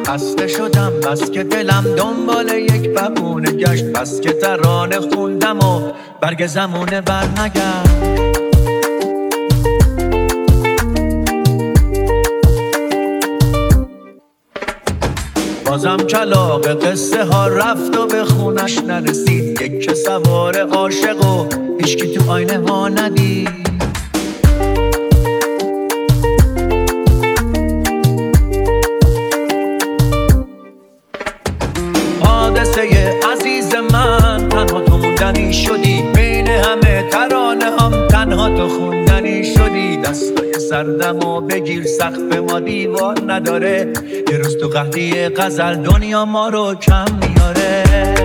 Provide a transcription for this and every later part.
خسته شدم بس که دلم دنبال یک بهونه گشت، بس که ترانه خوندم و برگ زمونه برنگشت. بازم کلاغ قصه ها رفت و به خونش نرسید، یک که سوار عاشق و هیچکی تو آینه ها ندید. حادثه عزیز من، تنها تو موندنی شدی، بین همه ترانه هم تنها تو خوندنی شدی. دستای سردمو بگیر، سقف ما دیوار نداره، یه روز تو قحطی غزل دنیا ما رو کم میاره.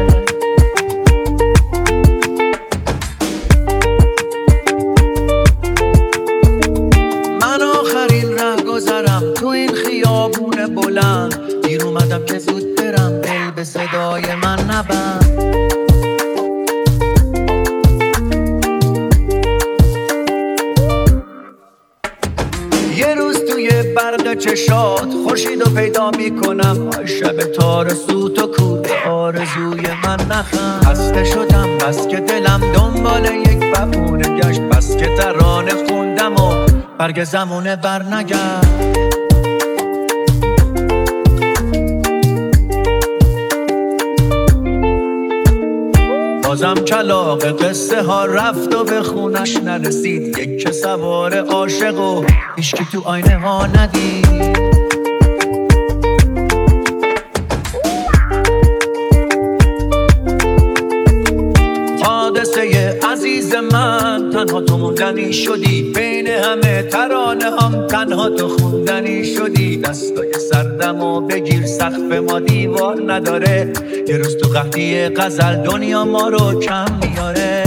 من آخرین ره گذرم تو این خیابون بلند، دیر اومدم که زود برم، دل به صدای من نبند. یه روز توی برق چشات خورشیدو پیدا میکنم، شب تارسوت و کور آرزوی من نخند. خسته شدم بس که دلم دنبال یک بهونه گشت، بس که ترانه خوندم و برگ زمونه برنگشت. بازم کلاغ قصه ها رفت و به خونش نرسید، یک که سوار عاشق و هیچکی تو آینه ها ندید. حادثه عزیز من، تنها تو موندنی شدی، بین همه ترانه هم تنها تو خوندنی شدی. دستای سردمو بگیر، سقف ما دیوار نداره، یه روز تو قحطی غزل دنیا ما رو کم میاره.